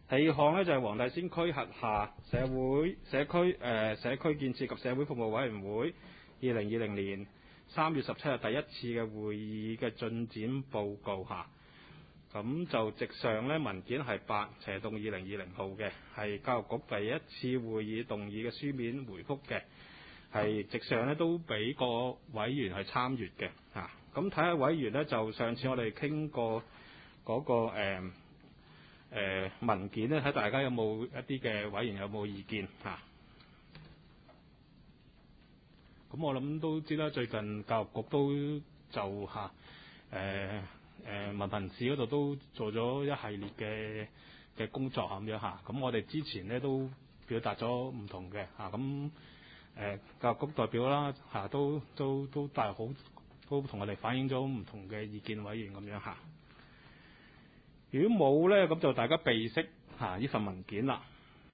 第二項呢，就係黃大仙區轄下社區建設及社會服務委員會2020年3月17日第一次嘅會議嘅進展報告嚇。咁就直上呢文件係8/2020號嘅，係教育局第一次會議動議嘅書面回覆嘅，係直上呢都俾個委員係參閱嘅嚇。咁睇下委員呢，就上次我哋傾過嗰個文件呢，睇大家有冇一啲嘅委員有冇意見嚇。咁我諗都知啦，最近教育局都就嚇文憑試嗰度都做咗一系列嘅工作咁樣嚇。咁我哋之前呢都表達咗唔同嘅嚇。咁教育局代表啦嚇，都大好都同我哋反映咗唔同嘅意見委員咁樣嚇。如果冇呢，咁就大家備悉嚇呢份文件啦